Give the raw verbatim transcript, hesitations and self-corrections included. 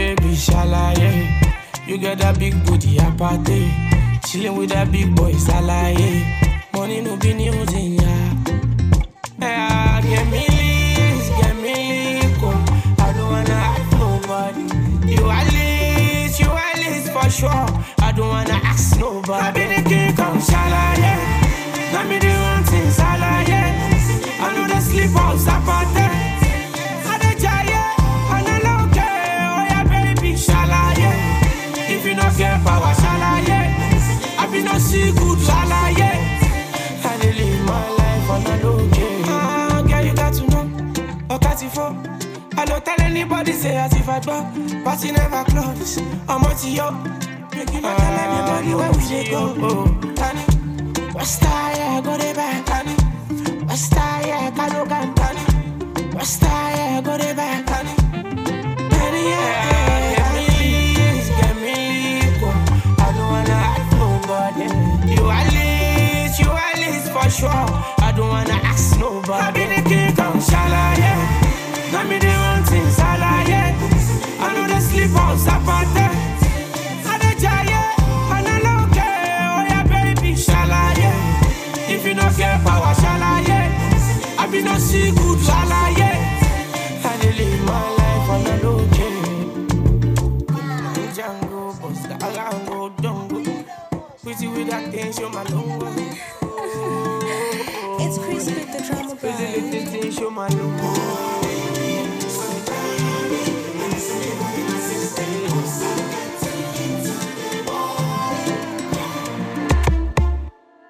baby, shalaye. You got that big booty, apate. Chillin' with that big boy, salaye. Money no be news in ya. Yeah, get me leaves, get me liquor. I don't wanna ask nobody. You at least, you at least for sure. I don't wanna ask nobody. I be the king, come shalaye. Let me do one thing, shalaye. I know the sleep house, apate. I the giant, I the low care. Oh yeah, baby, shalaye. If you not get power, shalaye. I be not see good, shalaye. I dey live my life on a low key. Ah, girl, you got to know. Oh, thirty-four. I don't tell anybody, say as if I go. But you never close. I'm out to you. Make you not tell anybody where we should go. Tani, what's that? Yeah, go the back. Tani, what's that? Yeah, Kano can. Tani, what's that? Yeah, go the back. Tani, Tani, yeah. Get me leaves, get me liquor. I don't wanna ask nobody. You at least, you at least for sure. I don't wanna ask nobody. I be the king, come shalaye. Let me do one thing, shalaye. I know the sleep house, apate. I the giant, I the low care. Oh yeah, baby, shalaye. If you not get power, shalaye. I be not see good, shalaye. I dey live my life on the low key. Django, Busta, Alango, Dongo. Pretty with that thing, show my lungo. It's Chris with the drama Pretty brand. with this thing, show my lungo.